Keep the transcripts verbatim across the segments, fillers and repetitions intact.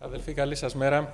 Αδελφοί, καλή σας μέρα.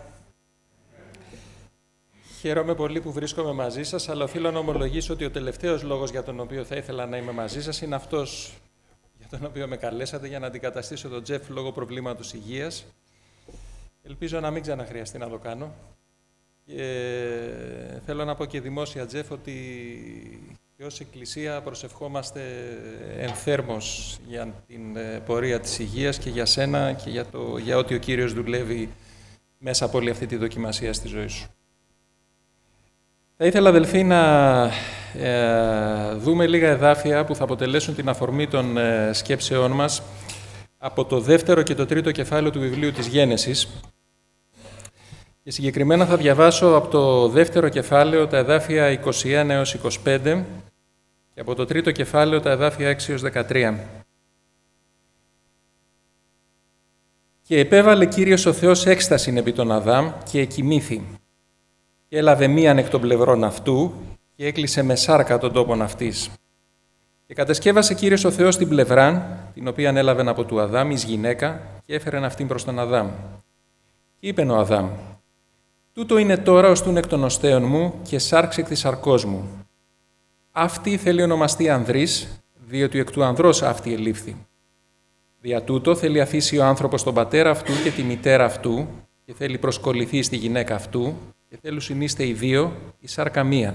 Χαίρομαι πολύ που βρίσκομαι μαζί σας, αλλά οφείλω να ομολογήσω ότι ο τελευταίος λόγος για τον οποίο θα ήθελα να είμαι μαζί σας είναι αυτός για τον οποίο με καλέσατε, για να αντικαταστήσω τον Τζεφ λόγω προβλήματος υγείας. Ελπίζω να μην ξαναχρειαστεί να το κάνω. Και θέλω να πω και δημόσια, Τζεφ, ότι και ως Εκκλησία προσευχόμαστε ενθέρμως για την πορεία της υγείας και για σένα και για, το, για ό,τι ο Κύριος δουλεύει μέσα από όλη αυτή τη δοκιμασία στη ζωή σου. Θα ήθελα, αδελφοί, να ε, δούμε λίγα εδάφια που θα αποτελέσουν την αφορμή των ε, σκέψεών μας από το δεύτερο και το τρίτο κεφάλαιο του βιβλίου της Γένεσης. Και συγκεκριμένα θα διαβάσω από το δεύτερο κεφάλαιο τα εδάφια είκοσι ένα έως είκοσι πέντε και από το τρίτο κεφάλαιο τα εδάφια έξι έως δεκατρία. «Και επέβαλε Κύριος ο Θεός έκστασιν επί τον Αδάμ και εκοιμήθη. Και έλαβε μίαν εκ των πλευρών αυτού και έκλεισε με σάρκα τον τόπον αυτής. Και κατεσκεύασε Κύριος ο Θεός την πλευράν, την οποία έλαβεν από του Αδάμ εις γυναίκα, και έφερεν αυτήν προς τον Αδάμ. Και είπεν ο Αδάμ, τούτο είναι τώρα ως τούν εκ των οστέων μου και σάρξ εκ της σαρκός μου. Αυτή θέλει ονομαστεί ανδρής, διότι εκ του ανδρός αυτή ελήφθη. Δια τούτο θέλει αφήσει ο άνθρωπος τον πατέρα αυτού και τη μητέρα αυτού και θέλει προσκοληθεί στη γυναίκα αυτού και θέλουν συνείστε οι δύο η σάρκα μίαν.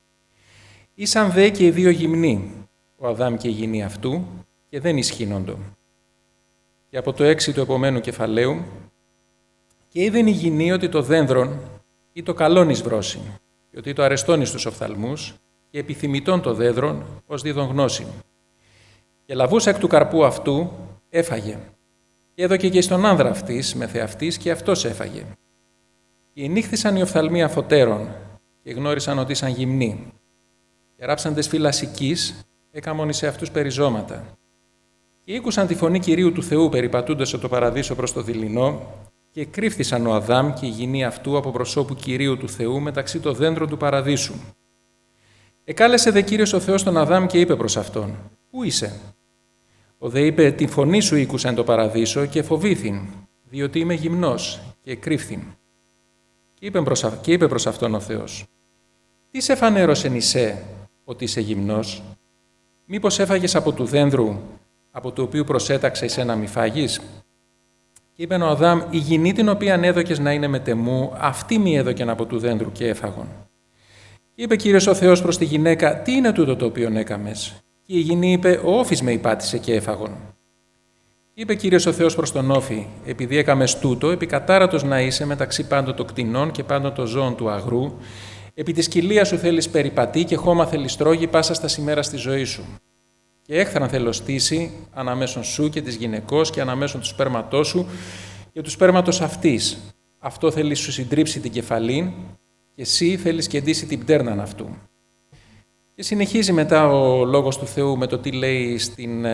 Ήσαν δε και οι δύο γυμνοί, ο Αδάμ και η γυνή αυτού, και δεν ισχύνοντο. Και από το έξι του επομένου κεφαλαίου, και είδεν η γυνή ότι το δένδρον ή το καλόν εις βρώσει, και ότι το αρεστόν εις τους οφθαλμούς, και επιθυμητόν το δένδρον ως δίδον γνώση. Και λαβούσα εκ του καρπού αυτού, έφαγε. Και έδωκε και στον άνδρα αυτής, με θεαυτής, και αυτός έφαγε. Και ενύχθησαν οι οφθαλμοί αφωτέρων, και γνώρισαν ότι ήσαν γυμνοί. Και ράψαντες φύλας οικής, έκαμον εις αυτούς περιζώματα. Και ήκουσαν τη φωνή Κυρίου του Θεού περιπατούντας από το παραδείσο προς το δειλινό, και κρύφθησαν ο Αδάμ και η γυνή αυτού από προσώπου Κυρίου του Θεού μεταξύ των δέντρων του παραδείσου. Εκάλεσε δε Κύριος ο Θεός τον Αδάμ και είπε προς αυτόν, «Πού είσαι?» Ο δε είπε, «Τη φωνή σου ήκουσα εν το παραδείσο και φοβήθην, διότι είμαι γυμνός και κρύφθην». Και είπε προς, και είπε προς αυτόν ο Θεός, «Τι σε φανέρωσεν εισέ ότι είσαι γυμνός? Μήπως έφαγες από του δένδρου, από το οποίο προσέταξε εσέ να μη φάγεις?» Και είπε ο Αδάμ, «Η γυνή την οποία έδωκες να είναι μετεμού, αυτή μη έδωκεν από του δένδρου και έφαγον». Και είπε Κύριος ο Θεός προς τη γυναίκα, «Τι είναι τούτο το οποίο έκαμες?» Και η γυνή είπε, «Ο όφης με υπάτησε και έφαγον». Και είπε Κύριος ο Θεός προς τον όφη, «Επειδή έκαμες τούτο, επικατάρατος να είσαι μεταξύ πάντων των κτηνών και πάντων των ζώων του αγρού, επί τη κοιλία σου θέλεις περιπατεί και χώμα θέλεις τρώγει πάσα στα ημέρα στη ζωή σου. Και έχθραν θέλω στήσει αναμέσων σου και της γυναικός και αναμέσων του σπέρματός σου και του σπέρματος αυτής. Αυτό θέλεις σου συντρίψει την κεφαλήν και εσύ θέλεις κεντήσει την πτέρναν αυτού». Και συνεχίζει μετά ο λόγος του Θεού με το τι λέει στην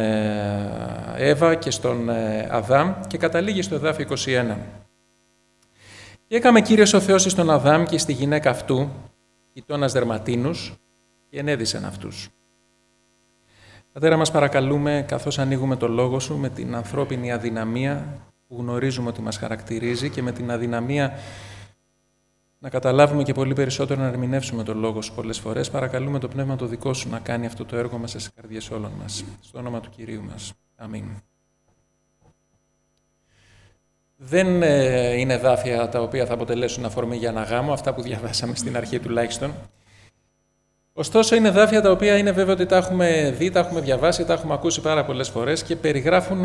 Εύα και στον Αδάμ και καταλήγει στο εδάφιο είκοσι ένα. «Και έκαμε Κύριος ο Θεός στον Αδάμ και στη γυναίκα αυτού, κοιτώνας δερματίνους, και ενέδυσεν αυτούς». Πατέρα, μας παρακαλούμε, καθώς ανοίγουμε το λόγο σου, με την ανθρώπινη αδυναμία που γνωρίζουμε ότι μας χαρακτηρίζει και με την αδυναμία να καταλάβουμε και πολύ περισσότερο να ερμηνεύσουμε το λόγο σου πολλές φορές, παρακαλούμε το Πνεύμα το δικό σου να κάνει αυτό το έργο μέσα στις καρδιές όλων μας. Στο όνομα του Κυρίου μας. Αμήν. Δεν ε, είναι εδάφια τα οποία θα αποτελέσουν αφορμή για ένα γάμο, αυτά που διαβάσαμε στην αρχή τουλάχιστον. Ωστόσο, είναι εδάφια τα οποία είναι βέβαιο ότι τα έχουμε δει, τα έχουμε διαβάσει, τα έχουμε ακούσει πάρα πολλές φορές και περιγράφουν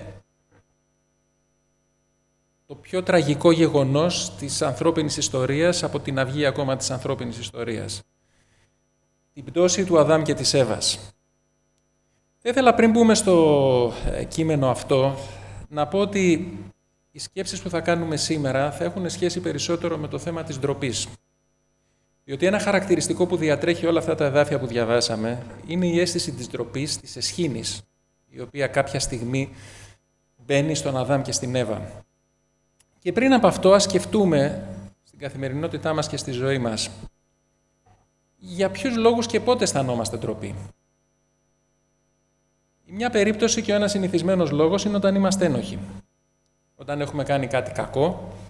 το πιο τραγικό γεγονός της ανθρώπινης ιστορίας από την αυγή ακόμα της ανθρώπινης ιστορίας. Την πτώση του Αδάμ και της Εύας. Θα ήθελα πριν μπούμε στο κείμενο αυτό να πω ότι οι σκέψεις που θα κάνουμε σήμερα θα έχουν σχέση περισσότερο με το θέμα της ντροπής. Διότι ένα χαρακτηριστικό που διατρέχει όλα αυτά τα εδάφια που διαβάσαμε είναι η αίσθηση της ντροπής, της αισχήνης, η οποία κάποια στιγμή μπαίνει στον Αδάμ και στην Εύα. Και πριν από αυτό, ας σκεφτούμε στην καθημερινότητά μας και στη ζωή μας για ποιους λόγους και πότε αισθανόμαστε ντροπή. Η μια περίπτωση και ο ένας συνηθισμένος λόγος είναι όταν είμαστε ένοχοι. Όταν έχουμε κάνει κάτι κακό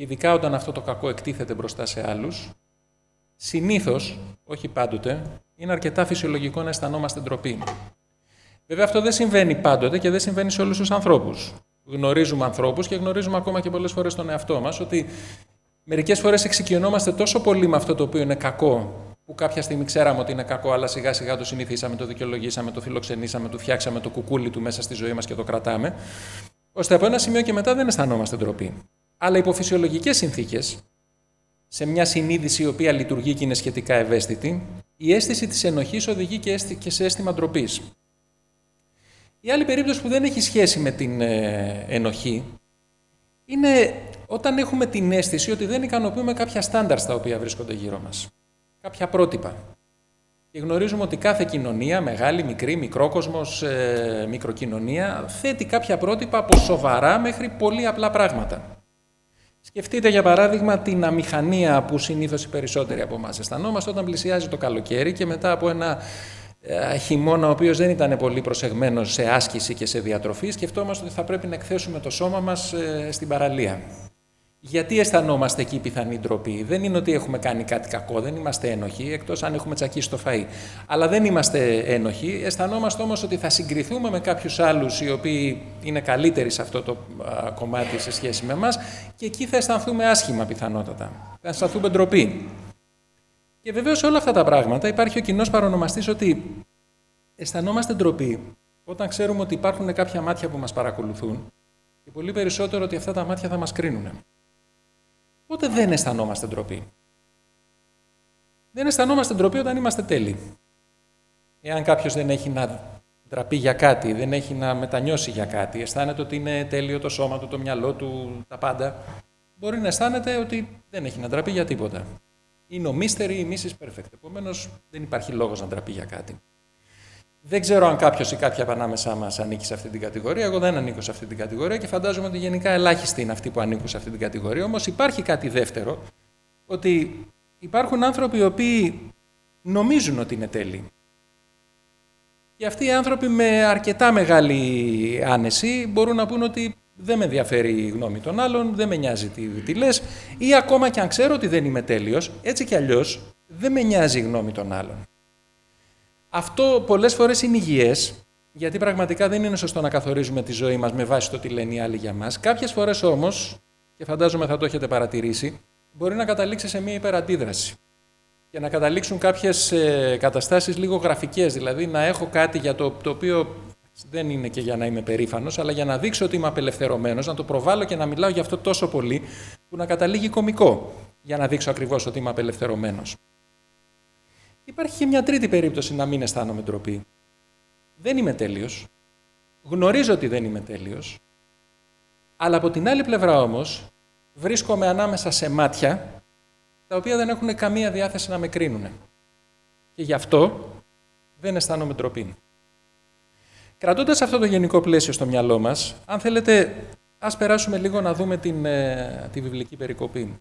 ειδικά όταν αυτό το κακό εκτίθεται μπροστά σε άλλους, συνήθως, όχι πάντοτε, είναι αρκετά φυσιολογικό να αισθανόμαστε ντροπή. Βέβαια αυτό δεν συμβαίνει πάντοτε και δεν συμβαίνει σε όλους τους ανθρώπους. Γνωρίζουμε ανθρώπους και γνωρίζουμε ακόμα και πολλές φορές τον εαυτό μας ότι μερικές φορές εξοικειωνόμαστε τόσο πολύ με αυτό το οποίο είναι κακό, που κάποια στιγμή ξέραμε ότι είναι κακό, αλλά σιγά σιγά το συνηθίσαμε, το δικαιολογήσαμε, το φιλοξενήσαμε, το φτιάξαμε το κουκούλι του μέσα στη ζωή μας και το κρατάμε, ώστε από ένα σημείο και μετά δεν αισθανόμαστε ντροπή. Αλλά υπό φυσιολογικές συνθήκες, σε μια συνείδηση η οποία λειτουργεί και είναι σχετικά ευαίσθητη, η αίσθηση της ενοχής οδηγεί και σε αίσθημα ντροπής. Η άλλη περίπτωση που δεν έχει σχέση με την ε, ενοχή είναι όταν έχουμε την αίσθηση ότι δεν ικανοποιούμε κάποια στάνταρ στα οποία βρίσκονται γύρω μας. Κάποια πρότυπα. Και γνωρίζουμε ότι κάθε κοινωνία, μεγάλη, μικρή, μικρόκοσμος, ε, μικροκοινωνία, θέτει κάποια πρότυπα από σοβαρά μέχρι πολύ απλά πράγματα. Σκεφτείτε για παράδειγμα την αμηχανία που συνήθως οι περισσότεροι από εμάς αισθανόμαστε όταν πλησιάζει το καλοκαίρι και μετά από ένα ε, χειμώνα ο οποίος δεν ήταν πολύ προσεγμένος σε άσκηση και σε διατροφή, σκεφτόμαστε ότι θα πρέπει να εκθέσουμε το σώμα μας ε, στην παραλία. Γιατί αισθανόμαστε εκεί πιθανή ντροπή? Δεν είναι ότι έχουμε κάνει κάτι κακό, δεν είμαστε ένοχοι, εκτός αν έχουμε τσακίσει το φαΐ. Αλλά δεν είμαστε ένοχοι, αισθανόμαστε όμως ότι θα συγκριθούμε με κάποιους άλλους οι οποίοι είναι καλύτεροι σε αυτό το α, κομμάτι σε σχέση με εμάς και εκεί θα αισθανθούμε άσχημα πιθανότατα. Θα αισθανθούμε ντροπή. Και βεβαίως σε όλα αυτά τα πράγματα υπάρχει ο κοινός παρονομαστής ότι αισθανόμαστε ντροπή όταν ξέρουμε ότι υπάρχουν κάποια μάτια που μας παρακολουθούν και πολύ περισσότερο ότι αυτά τα μάτια θα μας κρίνουν. Οπότε δεν αισθανόμαστε ντροπή. Δεν αισθανόμαστε ντροπή όταν είμαστε τέλειοι. Εάν κάποιος δεν έχει να ντραπεί για κάτι, δεν έχει να μετανιώσει για κάτι, αισθάνεται ότι είναι τέλειο το σώμα του, το μυαλό του, τα πάντα, μπορεί να αισθάνεται ότι δεν έχει να ντραπεί για τίποτα. Είναι ο μίστερ ή η μίσις Perfect. Επομένως, δεν υπάρχει λόγος να ντραπεί για κάτι. Δεν ξέρω αν κάποιος ή κάποια ανάμεσά μας ανήκει σε αυτή την κατηγορία. Εγώ δεν ανήκω σε αυτή την κατηγορία και φαντάζομαι ότι γενικά ελάχιστοι είναι αυτοί που ανήκουν σε αυτή την κατηγορία. Όμως υπάρχει κάτι δεύτερο, ότι υπάρχουν άνθρωποι οι οποίοι νομίζουν ότι είναι τέλειοι. Και αυτοί οι άνθρωποι με αρκετά μεγάλη άνεση μπορούν να πούν ότι δεν με ενδιαφέρει η γνώμη των άλλων, δεν με νοιάζει τι, τι λες, ή ακόμα και αν ξέρω ότι δεν είμαι τέλειος, έτσι κι αλλιώς δεν με νοιάζει η γνώμη των άλλων. Αυτό πολλές φορές είναι υγιές, γιατί πραγματικά δεν είναι σωστό να καθορίζουμε τη ζωή μας με βάση το τι λένε οι άλλοι για μας. Κάποιες φορές όμως, και φαντάζομαι θα το έχετε παρατηρήσει, μπορεί να καταλήξει σε μια υπεραντίδραση και να καταλήξουν κάποιες ε, καταστάσεις λίγο γραφικές, δηλαδή να έχω κάτι για το, το οποίο δεν είναι και για να είμαι περήφανος, αλλά για να δείξω ότι είμαι απελευθερωμένος, να το προβάλλω και να μιλάω για αυτό τόσο πολύ, που να καταλήγει κωμικό, για να δείξω ακριβώς ότι είμαι απελευθερωμένος. Υπάρχει και μια τρίτη περίπτωση να μην αισθάνομαι ντροπή. Δεν είμαι τέλειος, γνωρίζω ότι δεν είμαι τέλειος, αλλά από την άλλη πλευρά όμως βρίσκομαι ανάμεσα σε μάτια τα οποία δεν έχουν καμία διάθεση να με κρίνουν. Και γι' αυτό δεν αισθάνομαι ντροπή. Κρατώντας αυτό το γενικό πλαίσιο στο μυαλό μας, αν θέλετε, ας περάσουμε λίγο να δούμε την, ε, τη βιβλική περικοπή.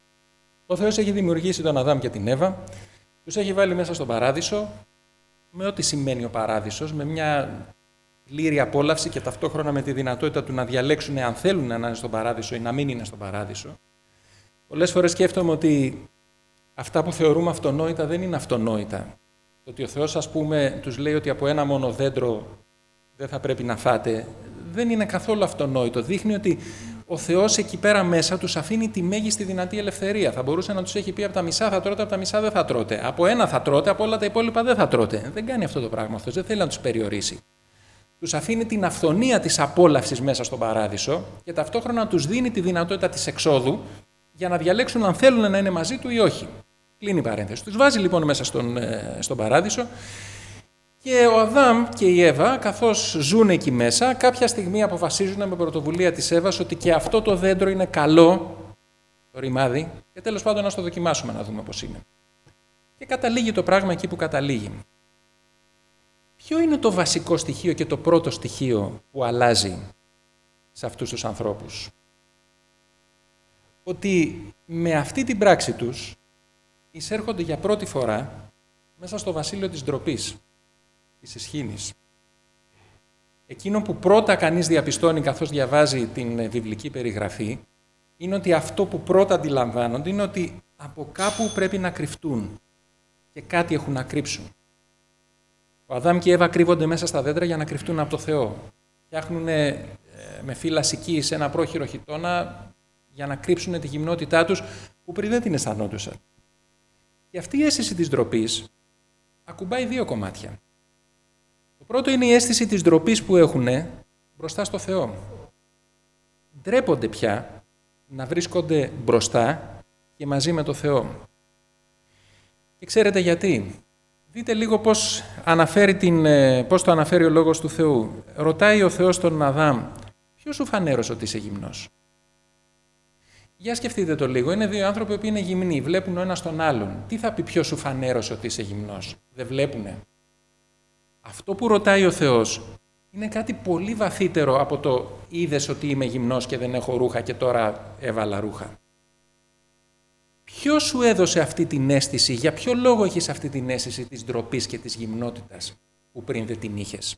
Ο Θεός έχει δημιουργήσει τον Αδάμ και την Εύα, τους έχει βάλει μέσα στον παράδεισο, με ό,τι σημαίνει ο παράδεισος, με μια πλήρη απόλαυση και ταυτόχρονα με τη δυνατότητα του να διαλέξουν αν θέλουν να είναι στον παράδεισο ή να μην είναι στον παράδεισο. Πολλές φορές σκέφτομαι ότι αυτά που θεωρούμε αυτονόητα δεν είναι αυτονόητα. Το ότι ο Θεός, ας πούμε, τους λέει ότι από ένα μόνο δέντρο δεν θα πρέπει να φάτε, δεν είναι καθόλου αυτονόητο. Δείχνει ότι ο Θεός εκεί πέρα μέσα τους αφήνει τη μέγιστη δυνατή ελευθερία. Θα μπορούσε να τους έχει πει από τα μισά θα τρώτε, από τα μισά δεν θα τρώτε. Από ένα θα τρώτε, από όλα τα υπόλοιπα δεν θα τρώτε. Δεν κάνει αυτό το πράγμα αυτός, δεν θέλει να τους περιορίσει. Τους αφήνει την αυθονία της απόλαυσης μέσα στον παράδεισο και ταυτόχρονα τους δίνει τη δυνατότητα της εξόδου για να διαλέξουν αν θέλουν να είναι μαζί του ή όχι. Κλείνει η παρένθεση. Τους βάζει λοιπόν μέσα στον, στον παράδεισο και ο Αδάμ και η Εύα, καθώς ζουν εκεί μέσα, κάποια στιγμή αποφασίζουν με πρωτοβουλία της Εύας ότι και αυτό το δέντρο είναι καλό, το ρημάδι, και τέλος πάντων να το δοκιμάσουμε να δούμε πώς είναι. Και καταλήγει το πράγμα εκεί που καταλήγει. Ποιο είναι το βασικό στοιχείο και το πρώτο στοιχείο που αλλάζει σε αυτούς τους ανθρώπους? Ότι με αυτή την πράξη τους εισέρχονται για πρώτη φορά μέσα στο βασίλειο της ντροπής, της αισχήνης. Εκείνο που πρώτα κανείς διαπιστώνει καθώς διαβάζει την βιβλική περιγραφή είναι ότι αυτό που πρώτα αντιλαμβάνονται είναι ότι από κάπου πρέπει να κρυφτούν και κάτι έχουν να κρύψουν. Ο Αδάμ και η Εύα κρύβονται μέσα στα δέντρα για να κρυφτούν από το Θεό. Φτιάχνουν ε, με φύλλα σική σε ένα πρόχειρο χιτώνα για να κρύψουν τη γυμνότητά τους που πριν δεν την αισθανόντουσαν. Και αυτή η αίσθηση της ντροπής ακουμπάει δύο κομμάτια. Το πρώτο είναι η αίσθηση της ντροπής που έχουν μπροστά στο Θεό. Ντρέπονται πια να βρίσκονται μπροστά και μαζί με το Θεό. Και ξέρετε γιατί. Δείτε λίγο πώς, αναφέρει την, πώς το αναφέρει ο Λόγος του Θεού. Ρωτάει ο Θεός τον Αδάμ, ποιος σου φανέρωσε ότι είσαι γυμνός? Για σκεφτείτε το λίγο. Είναι δύο άνθρωποι που είναι γυμνοί, βλέπουν ο ένας τον άλλον. Τι θα πει ποιος σου φανέρωσε ότι είσαι γυμνός? Δεν βλέπουνε. Αυτό που ρωτάει ο Θεός είναι κάτι πολύ βαθύτερο από το είδες ότι είμαι γυμνός και δεν έχω ρούχα και τώρα έβαλα ρούχα. Ποιος σου έδωσε αυτή την αίσθηση, για ποιο λόγο έχεις αυτή την αίσθηση της ντροπής και της γυμνότητας που πριν δεν την είχες?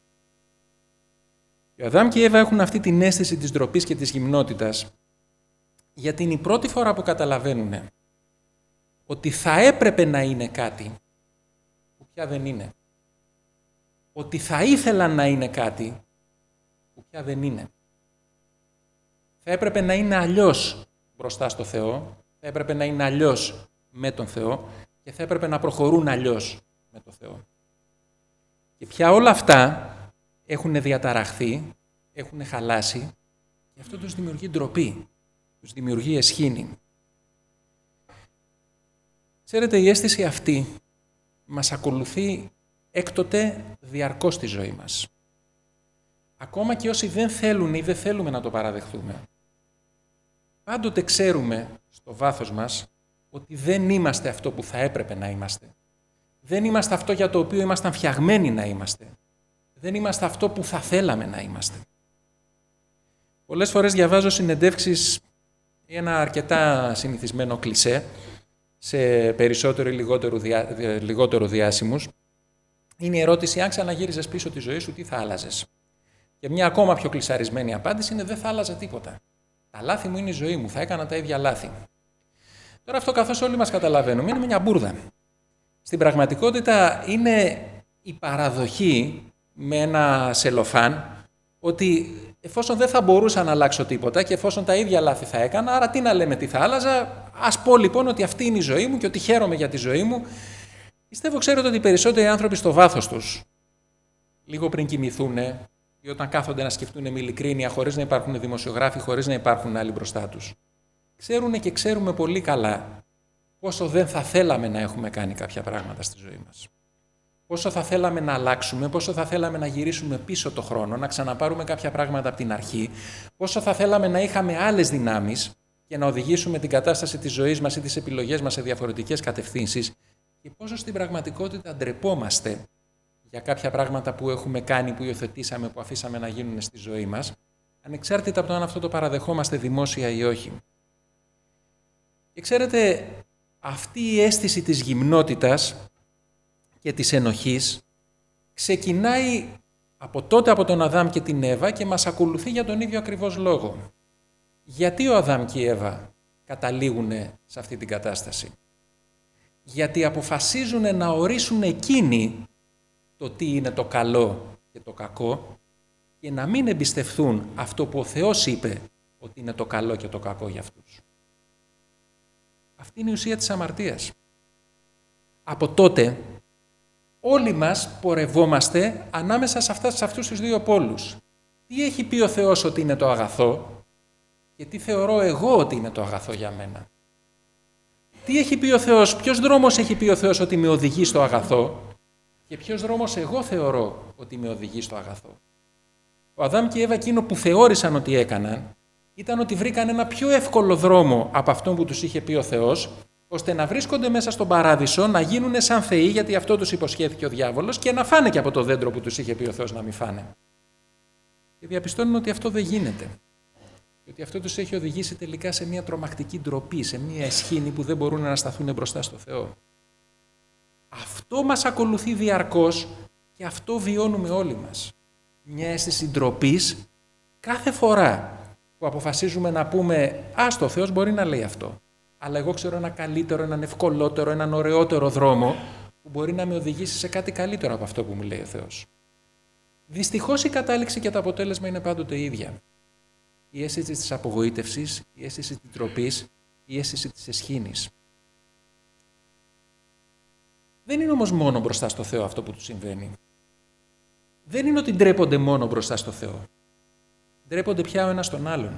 Ο Αδάμ και η Εύα έχουν αυτή την αίσθηση της ντροπής και της γυμνότητας γιατί είναι η πρώτη φορά που καταλαβαίνουν ότι θα έπρεπε να είναι κάτι που πια δεν είναι. Ότι θα ήθελαν να είναι κάτι που πια δεν είναι. Θα έπρεπε να είναι αλλιώς μπροστά στο Θεό, θα έπρεπε να είναι αλλιώς με τον Θεό και θα έπρεπε να προχωρούν αλλιώς με τον Θεό. Και πια όλα αυτά έχουν διαταραχθεί, έχουν χαλάσει και αυτό τους δημιουργεί ντροπή, τους δημιουργεί αισχήνη. Ξέρετε, η αίσθηση αυτή μας ακολουθεί έκτοτε διαρκώς στη ζωή μας. Ακόμα και όσοι δεν θέλουν ή δεν θέλουμε να το παραδεχθούμε, πάντοτε ξέρουμε στο βάθος μας ότι δεν είμαστε αυτό που θα έπρεπε να είμαστε. Δεν είμαστε αυτό για το οποίο ήμασταν φτιαγμένοι να είμαστε. Δεν είμαστε αυτό που θα θέλαμε να είμαστε. Πολλές φορές διαβάζω συνεντεύξεις, ένα αρκετά συνηθισμένο κλισέ, σε περισσότερο ή λιγότερο, διά, λιγότερο διάσημους. Είναι η ερώτηση, αν ξαναγύριζες πίσω τη ζωή σου, τι θα άλλαζες? Και μια ακόμα πιο κλισαρισμένη απάντηση είναι, δεν θα άλλαζα τίποτα. Τα λάθη μου είναι η ζωή μου, θα έκανα τα ίδια λάθη. Τώρα αυτό, καθώς όλοι μας καταλαβαίνουμε, είναι μια μπουρδα. Στην πραγματικότητα είναι η παραδοχή με ένα σελοφάν ότι εφόσον δεν θα μπορούσα να αλλάξω τίποτα και εφόσον τα ίδια λάθη θα έκανα, άρα τι να λέμε τι θα άλλαζα, ας πω λοιπόν ότι αυτή είναι η ζωή μου και ότι χαίρομαι για τη ζωή μου. Πιστεύω, ξέρετε, ότι οι περισσότεροι άνθρωποι στο βάθος τους, λίγο πριν κοιμηθούν ή όταν κάθονται να σκεφτούν με ειλικρίνεια, χωρίς να υπάρχουν δημοσιογράφοι, χωρίς να υπάρχουν άλλοι μπροστά τους, ξέρουν και ξέρουμε πολύ καλά πόσο δεν θα θέλαμε να έχουμε κάνει κάποια πράγματα στη ζωή μας. Πόσο θα θέλαμε να αλλάξουμε, πόσο θα θέλαμε να γυρίσουμε πίσω το χρόνο, να ξαναπάρουμε κάποια πράγματα από την αρχή, πόσο θα θέλαμε να είχαμε άλλες δυνάμεις και να οδηγήσουμε την κατάσταση της ζωής μας ή τις επιλογές μας σε διαφορετικές κατευθύνσεις και πόσο στην πραγματικότητα ντρεπόμαστε για κάποια πράγματα που έχουμε κάνει, που υιοθετήσαμε, που αφήσαμε να γίνουν στη ζωή μας, ανεξάρτητα από το αν αυτό το παραδεχόμαστε δημόσια ή όχι. Και ξέρετε, αυτή η αίσθηση της γυμνότητας και της ενοχής ξεκινάει από τότε από τον Αδάμ και την Εύα και μας ακολουθεί για τον ίδιο ακριβώς λόγο. Γιατί ο Αδάμ και η Εύα καταλήγουν σε αυτή την κατάσταση? Γιατί αποφασίζουν να ορίσουν εκείνοι το τι είναι το καλό και το κακό και να μην εμπιστευθούν αυτό που ο Θεός είπε ότι είναι το καλό και το κακό για αυτούς. Αυτή είναι η ουσία της αμαρτίας. Από τότε όλοι μας πορευόμαστε ανάμεσα σε, αυτά, σε αυτούς τους δύο πόλους. Τι έχει πει ο Θεός ότι είναι το αγαθό και τι θεωρώ εγώ ότι είναι το αγαθό για μένα. Τι έχει πει ο Θεός, ποιος δρόμος έχει πει ο Θεός ότι με οδηγεί στο αγαθό και ποιος δρόμος εγώ θεωρώ ότι με οδηγεί στο αγαθό. Ο Αδάμ και η Εύα εκείνο που θεώρησαν ότι έκαναν ήταν ότι βρήκαν ένα πιο εύκολο δρόμο από αυτόν που τους είχε πει ο Θεός, ώστε να βρίσκονται μέσα στον παράδεισο, να γίνουν σαν θεοί, γιατί αυτό τους υποσχέθηκε ο διάβολος, και να φάνε και από το δέντρο που τους είχε πει ο Θεός να μην φάνε. Και διαπιστώνουν ότι αυτό δεν γίνεται. Και ότι αυτό τους έχει οδηγήσει τελικά σε μια τρομακτική ντροπή, σε μια αισχήνη που δεν μπορούν να σταθούν μπροστά στο Θεό. Αυτό μας ακολουθεί διαρκώς και αυτό βιώνουμε όλοι μας. Μια αίσθηση ντροπής κάθε φορά που αποφασίζουμε να πούμε «Άστο, ο Θεός μπορεί να λέει αυτό, αλλά εγώ ξέρω ένα καλύτερο, έναν ευκολότερο, έναν ωραιότερο δρόμο που μπορεί να με οδηγήσει σε κάτι καλύτερο από αυτό που μου λέει ο Θεός». Δυστυχώς η κατάληξη και το αποτέλεσμα είναι πάντοτε ίδια. Η αίσθηση της απογοήτευσης, η αίσθηση της ντροπής, η αίσθηση της αισχήνης. Δεν είναι όμως μόνο μπροστά στο Θεό αυτό που του συμβαίνει. Δεν είναι ότι ντρέπονται μόνο μπροστά στο Θεό. Ντρέπονται πια ο ένας τον άλλον.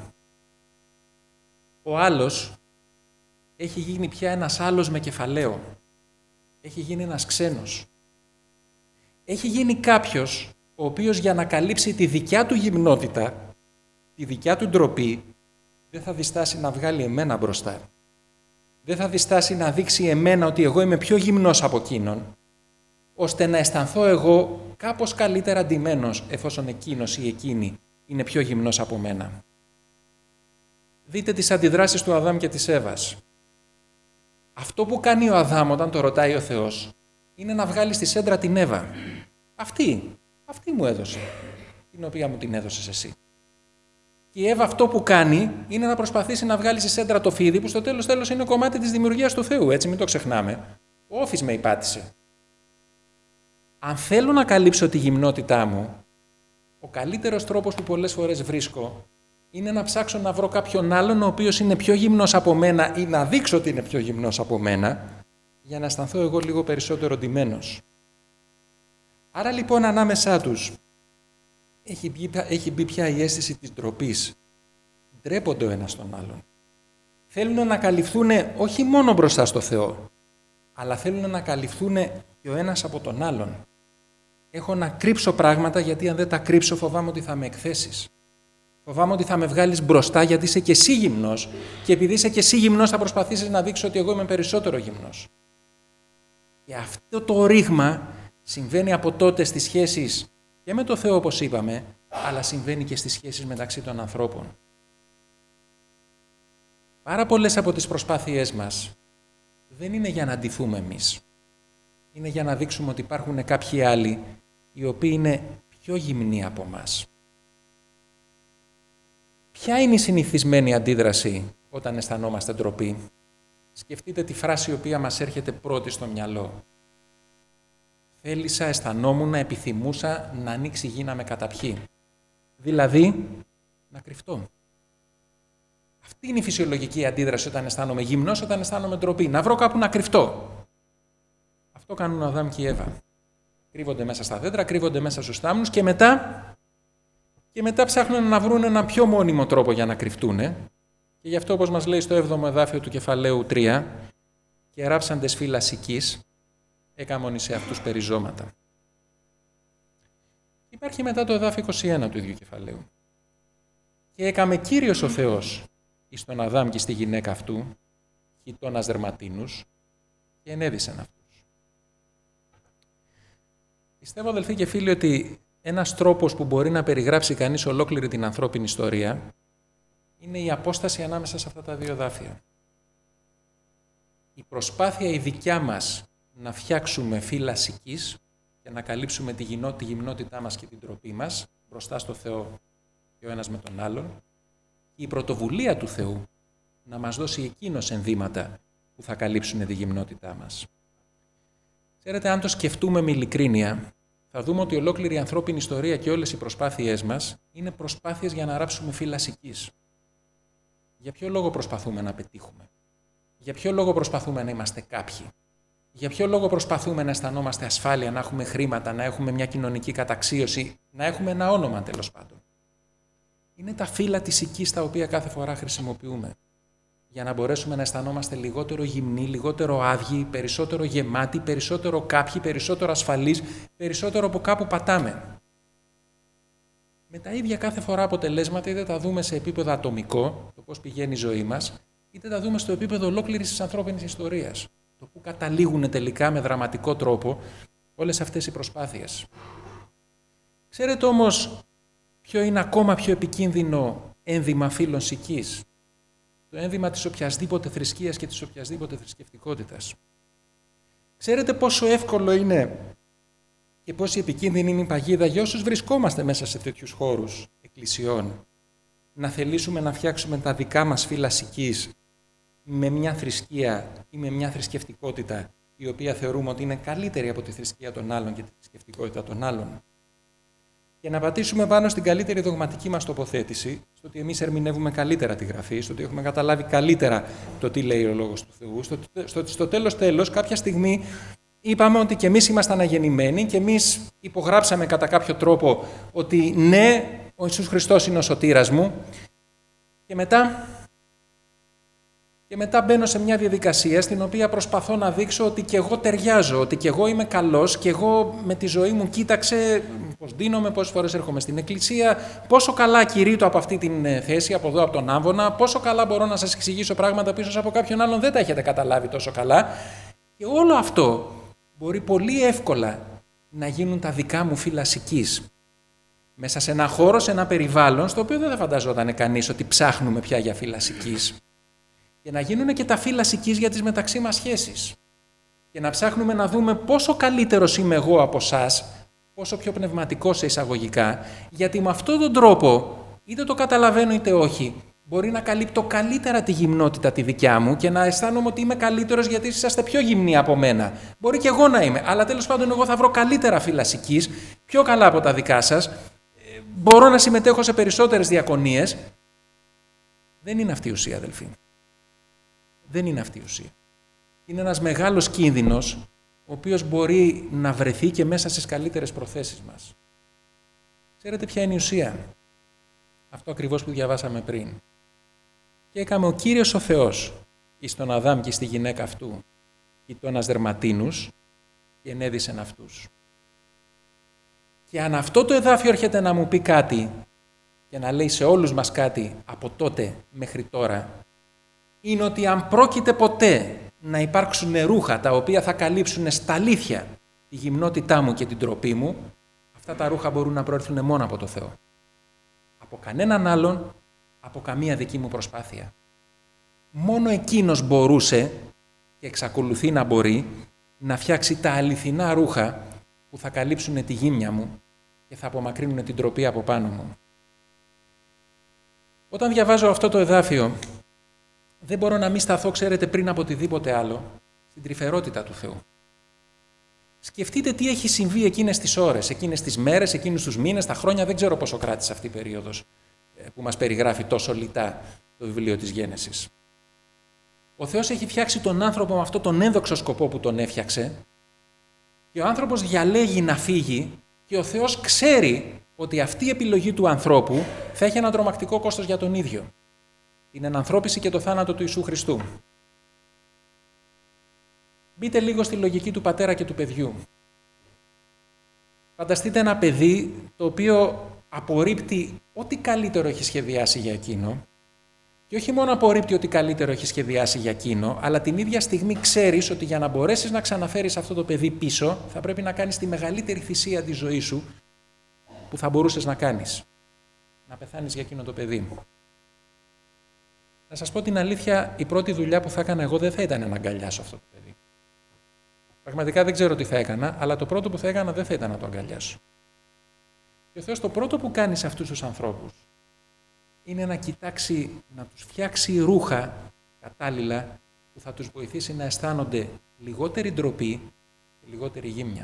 Ο άλλος έχει γίνει πια ένας άλλος με κεφαλαίο. Έχει γίνει ένας ξένος. Έχει γίνει κάποιος ο οποίος για να καλύψει τη δικιά του γυμνότητα, τη δικιά του ντροπή, δεν θα διστάσει να βγάλει εμένα μπροστά. Δεν θα διστάσει να δείξει εμένα ότι εγώ είμαι πιο γυμνός από εκείνον, ώστε να αισθανθώ εγώ κάπως καλύτερα ντυμένος, εφόσον εκείνος ή εκείνη είναι πιο γυμνός από μένα. Δείτε τις αντιδράσεις του Αδάμ και της Εύας. Αυτό που κάνει ο Αδάμ όταν το ρωτάει ο Θεός, είναι να βγάλει στη σέντρα την Εύα. Αυτή, αυτή μου έδωσε, την οποία μου την έδωσες εσύ. Και η Εύα αυτό που κάνει είναι να προσπαθήσει να βγάλει στη σέντρα το φίδι, που στο τέλος τέλος είναι κομμάτι της δημιουργίας του Θεού, έτσι μην το ξεχνάμε. Ο όφης με υπάτησε. Αν θέλω να καλύψω τη γυμνότητά μου, ο καλύτερος τρόπος που πολλές φορές βρίσκω είναι να ψάξω να βρω κάποιον άλλον ο οποίος είναι πιο γυμνός από μένα ή να δείξω ότι είναι πιο γυμνός από μένα, για να αισθανθώ εγώ λίγο περισσότερο ντυμένος. Άρα λοιπόν ανάμεσά τους έχει μπει, έχει μπει πια η αίσθηση της ντροπής. Ντρέπονται ο ένας τον άλλον. Θέλουν να καλυφθούν όχι μόνο μπροστά στο Θεό, αλλά θέλουν να καλυφθούν και ο ένας από τον άλλον. Έχω να κρύψω πράγματα, γιατί αν δεν τα κρύψω φοβάμαι ότι θα με εκθέσεις. Φοβάμαι ότι θα με βγάλεις μπροστά, γιατί είσαι και εσύ γυμνός, και επειδή είσαι και εσύ γυμνός θα προσπαθήσεις να δείξω ότι εγώ είμαι περισσότερο γυμνός. Και αυτό το ρήγμα συμβαίνει από τότε στις σχέσεις και με το Θεό, όπως είπαμε, αλλά συμβαίνει και στις σχέσεις μεταξύ των ανθρώπων. Πάρα πολλές από τις προσπάθειές μας δεν είναι για να ντυθούμε εμείς. Είναι για να δείξουμε ότι υπάρχουν κάποιοι άλλοι οι οποίοι είναι πιο γυμνοί από μας. Ποια είναι η συνηθισμένη αντίδραση όταν αισθανόμαστε ντροπή? Σκεφτείτε τη φράση η οποία μας έρχεται πρώτη στο μυαλό. Θέλησα, αισθανόμουν, επιθυμούσα να ανοίξει η γη να με καταπιεί. Δηλαδή, να κρυφτώ. Αυτή είναι η φυσιολογική αντίδραση όταν αισθάνομαι γυμνός, όταν αισθάνομαι ντροπή. Να βρω κάπου να κρυφτώ. Αυτό κάνουν ο Αδάμ και η Εύα. Κρύβονται μέσα στα δέντρα, κρύβονται μέσα στους θάμνους και μετά, και μετά ψάχνουν να βρουν έναν πιο μόνιμο τρόπο για να κρυφτούν. Και γι' αυτό, όπως μας λέει στο έβδομο εδάφιο του κεφαλαίου τρία, και ράψαντες φύλλας οικής, έκαμον σε αυτούς περιζώματα. Υπάρχει μετά το εδάφιο είκοσι ένα του ίδιου κεφαλαίου. Και έκαμε Κύριος ο Θεός εις τον Αδάμ και στη γυναίκα αυτού, χιτώνας δερματίνους, και ενέδυσεν αυτούς. Πιστεύω, αδελφοί και φίλοι, ότι ένας τρόπος που μπορεί να περιγράψει κανείς ολόκληρη την ανθρώπινη ιστορία είναι η απόσταση ανάμεσα σε αυτά τα δύο εδάφια. Η προσπάθεια η δικιά μας να φτιάξουμε φύλλας οικής και να καλύψουμε τη, γυμνό, τη γυμνότητά μας και την ντροπή μας μπροστά στο Θεό και ο ένας με τον άλλον, και η πρωτοβουλία του Θεού να μας δώσει εκείνος ενδύματα που θα καλύψουν τη γυμνότητά μας. Ξέρετε, αν το σκεφτούμε με ειλικρίνεια, θα δούμε ότι ολόκληρη η ανθρώπινη ιστορία και όλες οι προσπάθειές μας είναι προσπάθειες για να ράψουμε φύλλας οικής. Για ποιο λόγο προσπαθούμε να πετύχουμε? Για ποιο λόγο προσπαθούμε να είμαστε κάποιοι? Για ποιο λόγο προσπαθούμε να αισθανόμαστε ασφάλεια, να έχουμε χρήματα, να έχουμε μια κοινωνική καταξίωση, να έχουμε ένα όνομα τέλος πάντων? Είναι τα φύλλα της οικής τα οποία κάθε φορά χρησιμοποιούμε για να μπορέσουμε να αισθανόμαστε λιγότερο γυμνοί, λιγότερο άδειοι, περισσότερο γεμάτοι, περισσότερο κάποιοι, περισσότερο ασφαλείς, περισσότερο από κάπου πατάμε. Με τα ίδια κάθε φορά αποτελέσματα, είτε τα δούμε σε επίπεδο ατομικό, το πώς πηγαίνει η ζωή μας, είτε τα δούμε στο επίπεδο ολόκληρης της ανθρώπινης ιστορίας, το που καταλήγουν τελικά με δραματικό τρόπο όλες αυτές οι προσπάθειες. Ξέρετε όμως ποιο είναι ακόμα πιο επικίνδυνο ένδυμα φύλλων οικής? Το ένδυμα της οποιασδήποτε θρησκείας και της οποιασδήποτε θρησκευτικότητας. Ξέρετε πόσο εύκολο είναι και πόσο επικίνδυνη είναι η παγίδα για όσους βρισκόμαστε μέσα σε τέτοιους χώρους εκκλησιών, να θελήσουμε να φτιάξουμε τα δικά μας φύλλα σικής με μια θρησκεία ή με μια θρησκευτικότητα η οποία θεωρούμε ότι είναι καλύτερη από τη θρησκεία των άλλων και τη θρησκευτικότητα των άλλων. Και να πατήσουμε πάνω στην καλύτερη δογματική μας τοποθέτηση, στο ότι εμείς ερμηνεύουμε καλύτερα τη Γραφή, στο ότι έχουμε καταλάβει καλύτερα το τι λέει ο Λόγος του Θεού, στο ότι στο τέλος τέλος κάποια στιγμή είπαμε ότι και εμείς ήμασταν αγεννημένοι και εμείς υπογράψαμε κατά κάποιο τρόπο ότι ναι, ο Ιησούς Χριστός είναι ο σωτήρας μου και μετά... Και μετά μπαίνω σε μια διαδικασία στην οποία προσπαθώ να δείξω ότι και εγώ ταιριάζω, ότι και εγώ είμαι καλός και εγώ με τη ζωή μου κοίταξε πώς δίνομαι, πόσες φορές έρχομαι στην εκκλησία, πόσο καλά κηρύττω από αυτή την θέση, από εδώ από τον Άμβονα, πόσο καλά μπορώ να σας εξηγήσω πράγματα που ίσως από κάποιον άλλον δεν τα έχετε καταλάβει τόσο καλά. Και όλο αυτό μπορεί πολύ εύκολα να γίνουν τα δικά μου φύλλα σικής. Μέσα σε ένα χώρο, σε ένα περιβάλλον, στο οποίο δεν θα φανταζόταν κανείς ότι ψάχνουμε πια για φύλλα σικής. Και να γίνουν και τα φύλλα σικής για τις μεταξύ μας σχέσεις. Και να ψάχνουμε να δούμε πόσο καλύτερος είμαι εγώ από εσάς, πόσο πιο πνευματικός σε εισαγωγικά, γιατί με αυτόν τον τρόπο, είτε το καταλαβαίνω είτε όχι, μπορεί να καλύπτω καλύτερα τη γυμνότητα τη δικιά μου και να αισθάνομαι ότι είμαι καλύτερος γιατί είσαστε πιο γυμνοί από μένα. Μπορεί και εγώ να είμαι, αλλά τέλος πάντων εγώ θα βρω καλύτερα φύλλα σικής, πιο καλά από τα δικά σας, μπορώ να συμμετέχω σε περισσότερες διακονίες. Δεν είναι αυτή η ουσία, αδελφοί. Δεν είναι αυτή η ουσία. Είναι ένας μεγάλος κίνδυνος, ο οποίος μπορεί να βρεθεί και μέσα στις καλύτερες προθέσεις μας. Ξέρετε ποια είναι η ουσία? Αυτό ακριβώς που διαβάσαμε πριν. Και έκαμε ο Κύριος ο Θεός εις τον Αδάμ και στη γυναίκα αυτού, κοιτώνας δερματίνους και ενέδυσεν αυτούς. Και αν αυτό το εδάφιο έρχεται να μου πει κάτι και να λέει σε όλους μας κάτι από τότε μέχρι τώρα, είναι ότι αν πρόκειται ποτέ να υπάρξουν ρούχα τα οποία θα καλύψουν στα αλήθεια τη γυμνότητά μου και την τροπή μου, αυτά τα ρούχα μπορούν να προέρθουν μόνο από το Θεό. Από κανέναν άλλον, από καμία δική μου προσπάθεια. Μόνο Εκείνος μπορούσε και εξακολουθεί να μπορεί να φτιάξει τα αληθινά ρούχα που θα καλύψουν τη γύμνια μου και θα απομακρύνουν την τροπή από πάνω μου. Όταν διαβάζω αυτό το εδάφιο, δεν μπορώ να μην σταθώ, ξέρετε, πριν από οτιδήποτε άλλο, στην τρυφερότητα του Θεού. Σκεφτείτε τι έχει συμβεί εκείνες τις ώρες, εκείνες τις μέρες, εκείνους τους μήνες, τα χρόνια, δεν ξέρω πόσο κράτησε αυτή η περίοδος που μας περιγράφει τόσο λιτά το βιβλίο της Γένεσης. Ο Θεός έχει φτιάξει τον άνθρωπο με αυτόν τον ένδοξο σκοπό που τον έφτιαξε και ο άνθρωπος διαλέγει να φύγει και ο Θεός ξέρει ότι αυτή η επιλογή του ανθρώπου θα έχει ένα τρομακτικό κόστος για τον ίδιο. Την ενανθρώπιση και το θάνατο του Ιησού Χριστού. Μπείτε λίγο στη λογική του πατέρα και του παιδιού. Φανταστείτε ένα παιδί το οποίο απορρίπτει ό,τι καλύτερο έχει σχεδιάσει για εκείνο και όχι μόνο απορρίπτει ό,τι καλύτερο έχει σχεδιάσει για εκείνο, αλλά την ίδια στιγμή ξέρεις ότι για να μπορέσεις να ξαναφέρεις αυτό το παιδί πίσω θα πρέπει να κάνεις τη μεγαλύτερη θυσία της ζωής σου που θα μπορούσες να κάνεις. Να πεθάνεις για εκείνο το παιδί. Να σας πω την αλήθεια, η πρώτη δουλειά που θα έκανα εγώ δεν θα ήταν να αγκαλιάσω αυτό το παιδί. Πραγματικά δεν ξέρω τι θα έκανα, αλλά το πρώτο που θα έκανα δεν θα ήταν να το αγκαλιάσω. Και ο Θεός το πρώτο που κάνει σε αυτούς τους ανθρώπους είναι να κοιτάξει, να τους φτιάξει ρούχα κατάλληλα που θα τους βοηθήσει να αισθάνονται λιγότερη ντροπή και λιγότερη γύμνια.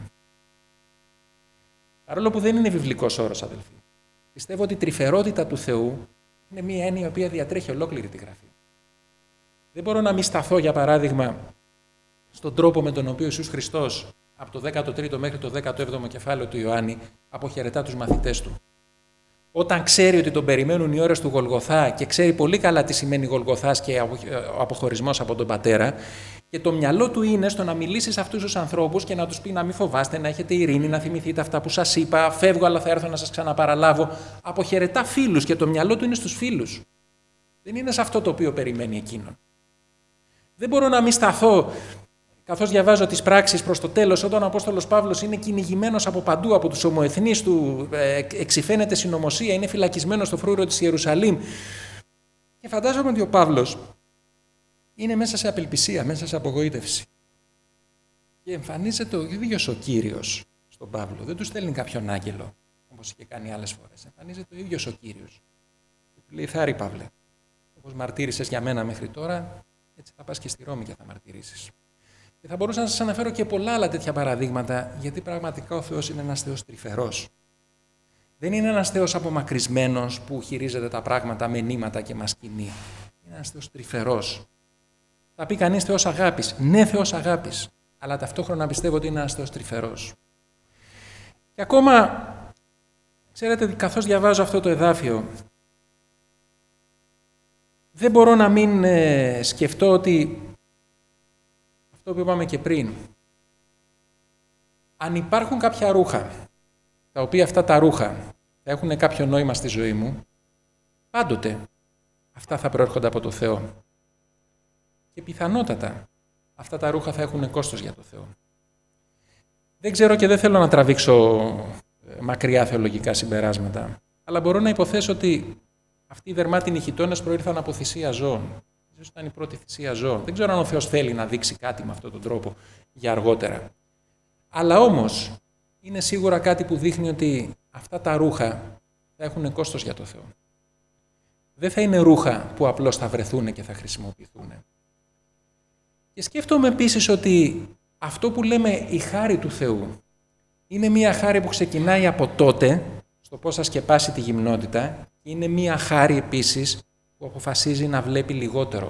Παρόλο που δεν είναι βιβλικός όρος, αδελφοί, πιστεύω ότι η τρυφερότητα του Θεού είναι μία έννοια η οποία διατρέχει ολόκληρη τη Γραφή. Δεν μπορώ να μη σταθώ, για παράδειγμα, στον τρόπο με τον οποίο ο Ιησούς Χριστός από το δέκατο τρίτο μέχρι το δέκατο έβδομο κεφάλαιο του Ιωάννη αποχαιρετά τους μαθητές του. Όταν ξέρει ότι τον περιμένουν οι ώρες του Γολγοθά και ξέρει πολύ καλά τι σημαίνει Γολγοθάς και ο αποχωρισμός από τον Πατέρα, και το μυαλό του είναι στο να μιλήσει σε αυτούς τους ανθρώπους και να τους πει να μην φοβάστε, να έχετε ειρήνη, να θυμηθείτε αυτά που σας είπα, φεύγω αλλά θα έρθω να σας ξαναπαραλάβω. Αποχαιρετά φίλους και το μυαλό του είναι στους φίλους. Δεν είναι σε αυτό το οποίο περιμένει εκείνον. Δεν μπορώ να μην σταθώ, καθώς διαβάζω τις πράξεις προς το τέλος, όταν ο Απόστολος Παύλος είναι κυνηγημένος από παντού, από τους ομοεθνείς του, εξυφαίνεται συνωμοσία, είναι φυλακισμένος στο φρούριο της Ιερουσαλήμ. Και φαντάζομαι ότι ο Παύλος είναι μέσα σε απελπισία, μέσα σε απογοήτευση. Και εμφανίζεται ο ίδιος ο Κύριος στον Παύλο. Δεν του στέλνει κάποιον άγγελο, όπως είχε κάνει άλλες φορές. Εμφανίζεται ο ίδιος ο Κύριος. Και Λέει, θα ρει Παύλε. Όπως μαρτύρησες για μένα μέχρι τώρα, έτσι θα πας και στη Ρώμη και θα μαρτυρήσεις. Και θα μπορούσα να σας αναφέρω και πολλά άλλα τέτοια παραδείγματα, γιατί πραγματικά ο Θεός είναι ένας Θεός τρυφερός. Δεν είναι ένας Θεός απομακρυσμένος που χειρίζεται τα πράγματα με νήματα και μασκηνή. Είναι ένας Θεός τρυφερός. Θα πει κανείς Θεός αγάπης. Ναι, Θεός αγάπης. Αλλά ταυτόχρονα πιστεύω ότι είναι ένας Θεός τρυφερός. Και ακόμα, ξέρετε, καθώς διαβάζω αυτό το εδάφιο, δεν μπορώ να μην ε, σκεφτώ ότι αυτό που είπαμε και πριν, αν υπάρχουν κάποια ρούχα, τα οποία αυτά τα ρούχα θα έχουν κάποιο νόημα στη ζωή μου, πάντοτε αυτά θα προέρχονται από το Θεό. Και πιθανότατα αυτά τα ρούχα θα έχουν κόστος για το Θεό. Δεν ξέρω και δεν θέλω να τραβήξω μακριά θεολογικά συμπεράσματα, αλλά μπορώ να υποθέσω ότι αυτοί οι δερμάτινοι χιτώνες προήρθαν από θυσία ζώων. Ίσως ήταν η πρώτη θυσία ζώων. Δεν ξέρω αν ο Θεός θέλει να δείξει κάτι με αυτόν τον τρόπο για αργότερα. Αλλά όμως είναι σίγουρα κάτι που δείχνει ότι αυτά τα ρούχα θα έχουν κόστος για το Θεό. Δεν θα είναι ρούχα που απλώς θα βρεθούν και θα χρησιμοποιηθούν. Και σκέφτομαι επίσης ότι αυτό που λέμε η χάρη του Θεού είναι μια χάρη που ξεκινάει από τότε, στο πώς θα σκεπάσει τη γυμνότητα, και είναι μια χάρη επίσης που αποφασίζει να βλέπει λιγότερο.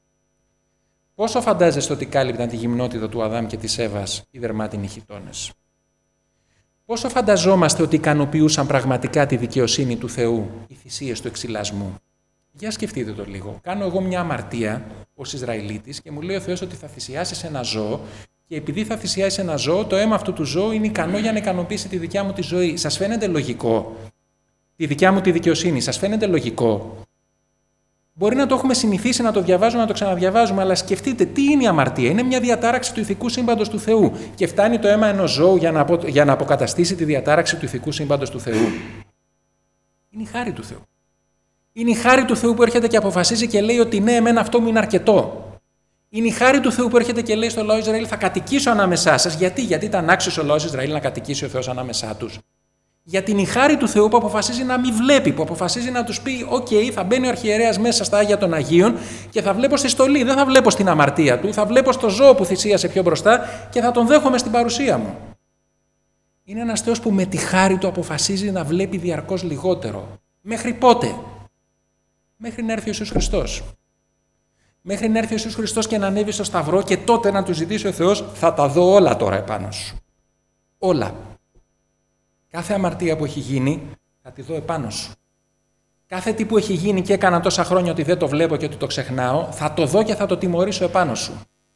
Πόσο φαντάζεστε ότι κάλυπταν τη γυμνότητα του Αδάμ και της Εύας οι δερμάτινοι χιτώνες? Πόσο φανταζόμαστε ότι ικανοποιούσαν πραγματικά τη δικαιοσύνη του Θεού οι θυσίες του εξυλασμού? Για σκεφτείτε το λίγο. Κάνω εγώ μια αμαρτία ως Ισραηλίτης και μου λέει ο Θεός ότι θα θυσιάσεις ένα ζώο και επειδή θα θυσιάσεις ένα ζώο, το αίμα αυτού του ζώου είναι ικανό για να ικανοποιήσει τη δικιά μου τη ζωή. Σας φαίνεται λογικό? Τη δικιά μου τη δικαιοσύνη, σας φαίνεται λογικό? Μπορεί να το έχουμε συνηθίσει να το διαβάζουμε, να το ξαναδιαβάζουμε, αλλά σκεφτείτε τι είναι η αμαρτία. Είναι μια διατάραξη του ηθικού σύμπαντος του Θεού. Και φτάνει το αίμα ενός ζώου για να, απο... για να αποκαταστήσει τη διατάραξη του ηθικού σύμπαντος του Θεού. Είναι η χάρη του Θεού. Είναι η χάρη του Θεού που έρχεται και αποφασίζει και λέει ότι ναι, εμένα αυτό μου είναι αρκετό. Είναι η χάρη του Θεού που έρχεται και λέει στο λαό Ισραήλ: θα κατοικήσω ανάμεσά σας. Γιατί? Γιατί ήταν άξιος ο λαός Ισραήλ να κατοικήσει ο Θεός ανάμεσά τους. Γιατί είναι η χάρη του Θεού που αποφασίζει να μην βλέπει, που αποφασίζει να τους πει: οκ, okay, θα μπαίνει ο αρχιερέας μέσα στα Άγια των Αγίων και θα βλέπω στη στολή, δεν θα βλέπω στην αμαρτία του, θα βλέπω στο ζώο που θυσίασε πιο μπροστά και θα τον δέχομαι στην παρουσία μου. Είναι ένας Θεός που με τη χάρη του αποφασίζει να βλέπει διαρκώς λιγότερο. Μέχρι πότε? Μέχρι να έρθει ο Ιησούς Χριστός. Μέχρι να έρθει ο Ιησούς Χριστός και να ανέβει στο Σταυρό και τότε να του ζητήσει ο Θεός: θα τα δω όλα τώρα επάνω σου. Όλα. Κάθε αμαρτία που έχει γίνει θα τη δω επάνω σου. Κάθε τι που έχει γίνει και έκανα τόσα χρόνια ότι δεν το βλέπω και ότι το ξεχνάω, θα το δω και θα το τιμωρήσω επάνω σου.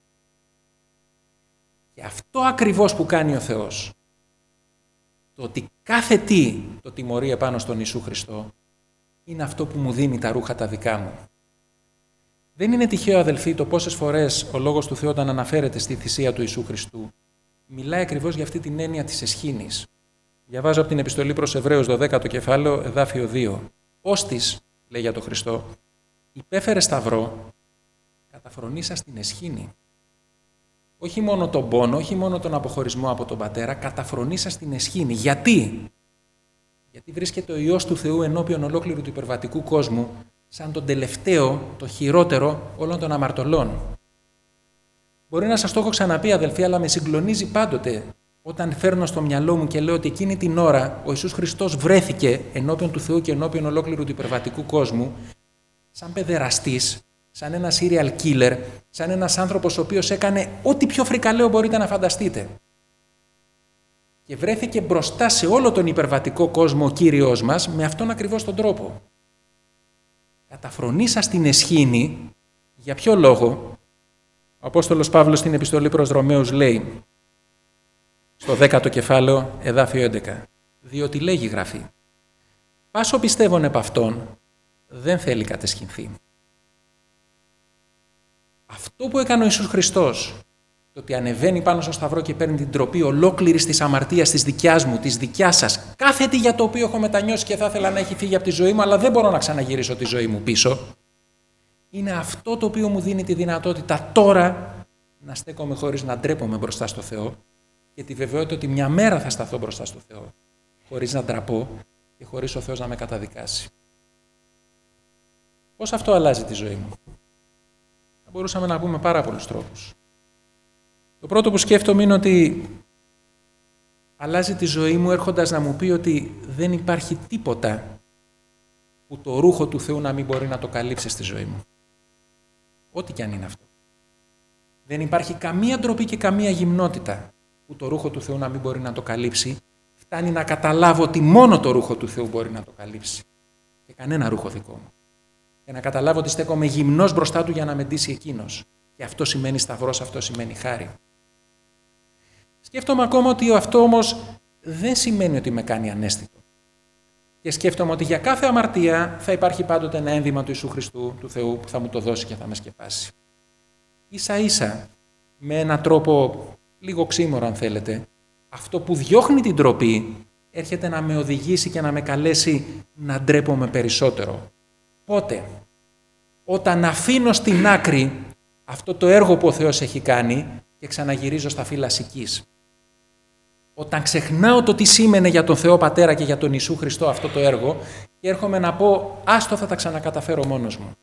Και αυτό ακριβώς που κάνει ο Θεός, το ότι κάθε τι το τιμωρεί επάνω στον Ιησού Χριστό, είναι αυτό που μου δίνει τα ρούχα τα δικά μου. Δεν είναι τυχαίο, αδελφοί, το πόσες φορές ο Λόγος του Θεού όταν αναφέρεται στη θυσία του Ιησού Χριστού, μιλάει ακριβώς για αυτή την έννοια της εσχήνης. Διαβάζω από την επιστολή προς Εβραίους, δωδέκατο κεφάλαιο, εδάφιο δύο. Όστις, λέει για τον Χριστό, υπέφερε σταυρό, καταφρονήσα στην εσχήνη. Όχι μόνο τον πόνο, όχι μόνο τον αποχωρισμό από τον Πατέρα, καταφρονήσα στην εσχήνη. Γιατί? Γιατί βρίσκεται ο Υιός του Θεού ενώπιον ολόκληρου του υπερβατικού κόσμου, σαν τον τελευταίο, το χειρότερο όλων των αμαρτωλών. Μπορεί να σας το έχω ξαναπεί, αδελφοί, αλλά με συγκλονίζει πάντοτε όταν φέρνω στο μυαλό μου και λέω ότι εκείνη την ώρα ο Ιησούς Χριστός βρέθηκε ενώπιον του Θεού και ενώπιον ολόκληρου του υπερβατικού κόσμου, σαν παιδεραστής, σαν ένα serial killer, σαν ένας άνθρωπος ο οποίος έκανε ό,τι πιο φρικαλαίο μπορείτε να φανταστείτε. Και βρέθηκε μπροστά σε όλο τον υπερβατικό κόσμο ο Κύριος μας με αυτόν ακριβώς τον τρόπο. Καταφρονήσα στην εσχήνη, για ποιο λόγο? Ο Απόστολος Παύλος στην επιστολή προς Ρωμαίους λέει, στο δέκατο κεφάλαιο, εδάφιο έντεκα, διότι λέγει γραφή, πάσο πιστεύων επ' αυτόν δεν θέλει κατεσχυνθεί. Αυτό που έκανε ο Ιησούς Χριστός, το ότι ανεβαίνει πάνω στο σταυρό και παίρνει την τροπή ολόκληρης της αμαρτίας της δικιάς μου, της δικιάς σας, κάθε τι για το οποίο έχω μετανιώσει και θα ήθελα να έχει φύγει από τη ζωή μου, αλλά δεν μπορώ να ξαναγυρίσω τη ζωή μου πίσω, είναι αυτό το οποίο μου δίνει τη δυνατότητα τώρα να στέκομαι χωρίς να ντρέπομαι μπροστά στο Θεό και τη βεβαιότητα ότι μια μέρα θα σταθώ μπροστά στο Θεό, χωρίς να ντραπώ και χωρίς ο Θεός να με καταδικάσει. Πώς αυτό αλλάζει τη ζωή μου? Θα μπορούσαμε να πούμε πάρα πολλούς τρόπους. Το πρώτο που σκέφτομαι είναι ότι αλλάζει τη ζωή μου έρχοντας να μου πει ότι δεν υπάρχει τίποτα που το ρούχο του Θεού να μην μπορεί να το καλύψει στη ζωή μου. Ό,τι κι αν είναι αυτό. Δεν υπάρχει καμία ντροπή και καμία γυμνότητα που το ρούχο του Θεού να μην μπορεί να το καλύψει. Φτάνει να καταλάβω ότι μόνο το ρούχο του Θεού μπορεί να το καλύψει. Και κανένα ρούχο δικό μου. Και να καταλάβω ότι στέκομαι γυμνός μπροστά του για να με ντύσει εκείνος. Και αυτό σημαίνει σταυρός, αυτό σημαίνει χάρη. Σκέφτομαι ακόμα ότι αυτό όμως δεν σημαίνει ότι με κάνει ανέστητο. Και σκέφτομαι ότι για κάθε αμαρτία θα υπάρχει πάντοτε ένα ένδυμα του Ιησού Χριστού, του Θεού, που θα μου το δώσει και θα με σκεπάσει. Ίσα ίσα, με έναν τρόπο λίγο ξύμορο αν θέλετε, αυτό που διώχνει την ντροπή έρχεται να με οδηγήσει και να με καλέσει να ντρέπομαι περισσότερο. Πότε? Όταν αφήνω στην άκρη αυτό το έργο που ο Θεός έχει κάνει και ξαναγυρίζω στα φύλλα σικής. Όταν ξεχνάω το τι σήμαινε για τον Θεό Πατέρα και για τον Ιησού Χριστό αυτό το έργο και έρχομαι να πω άστο θα τα ξανακαταφέρω μόνος μου.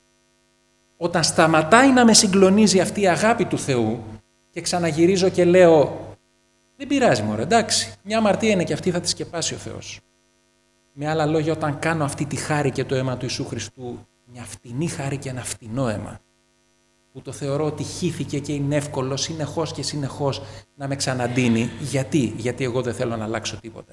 Όταν σταματάει να με συγκλονίζει αυτή η αγάπη του Θεού και ξαναγυρίζω και λέω δεν πειράζει μωρέ, εντάξει, μια αμαρτία είναι και αυτή θα τη σκεπάσει ο Θεός. Με άλλα λόγια, όταν κάνω αυτή τη χάρη και το αίμα του Ιησού Χριστού, μια φτηνή χάρη και ένα φτηνό αίμα, που το θεωρώ ότι χύθηκε και είναι εύκολο συνεχώς και συνεχώς να με ξαναντίνει. Γιατί? Γιατί εγώ δεν θέλω να αλλάξω τίποτα.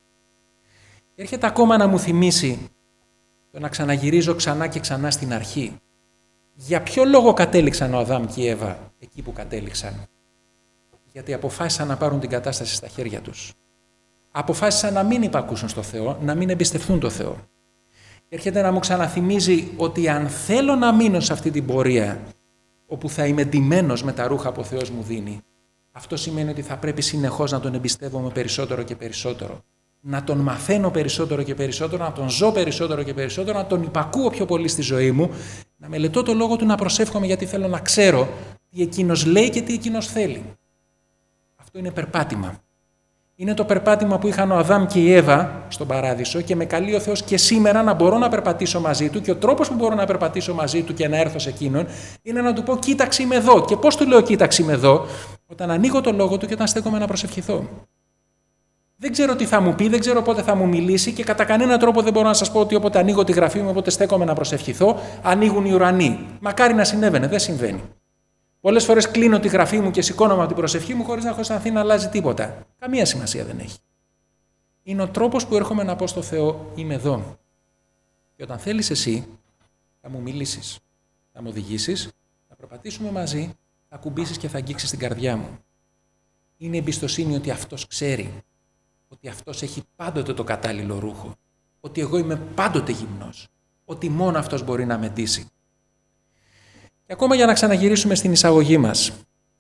Έρχεται ακόμα να μου θυμίσει το να ξαναγυρίζω ξανά και ξανά στην αρχή. Για ποιο λόγο κατέληξαν ο Αδάμ και η Εύα εκεί που κατέληξαν? Γιατί αποφάσισαν να πάρουν την κατάσταση στα χέρια τους. Αποφάσισαν να μην υπακούσουν στο Θεό, να μην εμπιστευτούν το Θεό. Έρχεται να μου ξαναθυμίζει ότι αν θέλω να μείνω σε αυτή την πορεία, όπου θα είμαι ντυμένος με τα ρούχα που ο Θεός μου δίνει, αυτό σημαίνει ότι θα πρέπει συνεχώς να τον εμπιστεύομαι περισσότερο και περισσότερο. Να τον μαθαίνω περισσότερο και περισσότερο, να τον ζω περισσότερο και περισσότερο, να τον υπακούω πιο πολύ στη ζωή μου, να μελετώ το λόγο του, να προσεύχομαι γιατί θέλω να ξέρω τι εκείνος λέει και τι εκείνος θέλει. Αυτό είναι περπάτημα. Είναι το περπάτημα που είχαν ο Αδάμ και η Εύα στον Παράδεισο και με καλεί ο Θεός και σήμερα να μπορώ να περπατήσω μαζί του και ο τρόπος που μπορώ να περπατήσω μαζί του και να έρθω σε εκείνον είναι να του πω κοίταξε είμαι εδώ. Και πώς του λέω κοίταξε είμαι εδώ? Όταν ανοίγω το λόγο του και όταν στέκομαι να προσευχηθώ. Δεν ξέρω τι θα μου πει, δεν ξέρω πότε θα μου μιλήσει και κατά κανένα τρόπο δεν μπορώ να σας πω ότι όποτε ανοίγω τη γραφή μου, όποτε στέκομαι να προσευχηθώ, ανοίγουν οι ουρανοί. Μακάρι να συνέβαινε, δεν συμβαίνει. Πολλές φορές κλείνω τη γραφή μου και σηκώνομαι από την προσευχή μου χωρίς να έχω αισθανθεί να αλλάζει τίποτα. Καμία σημασία δεν έχει. Είναι ο τρόπος που έρχομαι να πω στο Θεό είμαι εδώ. Και όταν θέλεις εσύ θα μου μιλήσεις, θα μου οδηγήσεις, θα περπατήσουμε μαζί, θα κουμπίσεις και θα αγγίξεις την καρδιά μου. Είναι εμπιστοσύνη ότι αυτός ξέρει, ότι αυτός έχει πάντοτε το κατάλληλο ρούχο, ότι εγώ είμαι πάντοτε γυμνός, ότι μόνο αυτός μπορεί να με ντύσει. Και ακόμα για να ξαναγυρίσουμε στην εισαγωγή μας.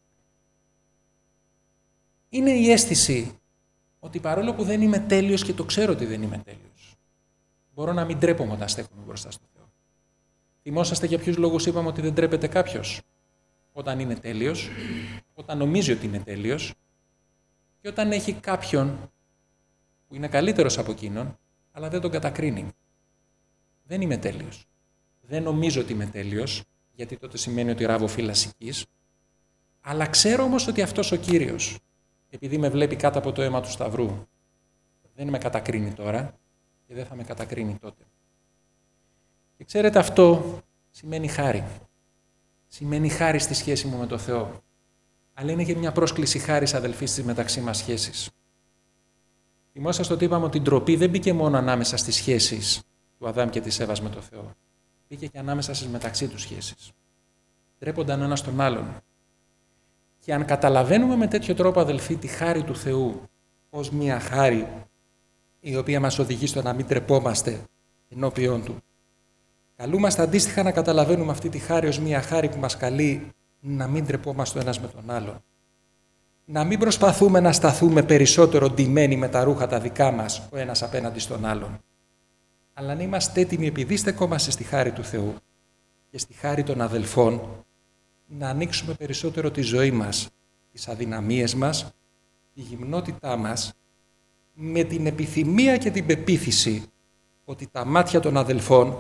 Είναι η αίσθηση ότι παρόλο που δεν είμαι τέλειος και το ξέρω ότι δεν είμαι τέλειος, μπορώ να μην ντρέπομαι όταν στέκομαι μπροστά στο Θεό. Θυμόσαστε για ποιους λόγους είπαμε ότι δεν ντρέπεται κάποιος? Όταν είναι τέλειος, όταν νομίζει ότι είναι τέλειος και όταν έχει κάποιον που είναι καλύτερος από εκείνον, αλλά δεν τον κατακρίνει. Δεν είμαι τέλειος. Δεν νομίζω ότι είμαι τέλειος, γιατί τότε σημαίνει ότι ράβω φύλλα σικής, αλλά ξέρω όμως ότι αυτός ο Κύριος, επειδή με βλέπει κάτω από το αίμα του Σταυρού, δεν με κατακρίνει τώρα και δεν θα με κατακρίνει τότε. Και ξέρετε, αυτό σημαίνει χάρη. Σημαίνει χάρη στη σχέση μου με το Θεό. Αλλά είναι και μια πρόσκληση χάρης, αδελφοί, στις μεταξύ μας σχέσεις. Θυμόσαστε ότι είπαμε ότι η ντροπή δεν μπήκε μόνο ανάμεσα στις σχέσεις του Αδάμ και της Εύας με το Θεό. Μπήκε και ανάμεσα στις μεταξύ τους σχέσεις. Ντρέπονταν ένας τον άλλον. Και αν καταλαβαίνουμε με τέτοιο τρόπο, αδελφοί, τη χάρη του Θεού ως μια χάρη η οποία μας οδηγεί στο να μην ντρεπόμαστε ενώπιον Του, καλούμαστε αντίστοιχα να καταλαβαίνουμε αυτή τη χάρη ως μια χάρη που μας καλεί να μην ντρεπόμαστε ο ένας με τον άλλον. Να μην προσπαθούμε να σταθούμε περισσότερο ντυμένοι με τα ρούχα τα δικά μας ο ένας απέναντι στον άλλον. Αλλά να είμαστε έτοιμοι, επειδή στεκόμαστε στη χάρη του Θεού και στη χάρη των αδελφών, να ανοίξουμε περισσότερο τη ζωή μας, τις αδυναμίες μας, τη γυμνότητά μας, με την επιθυμία και την πεποίθηση ότι τα μάτια των αδελφών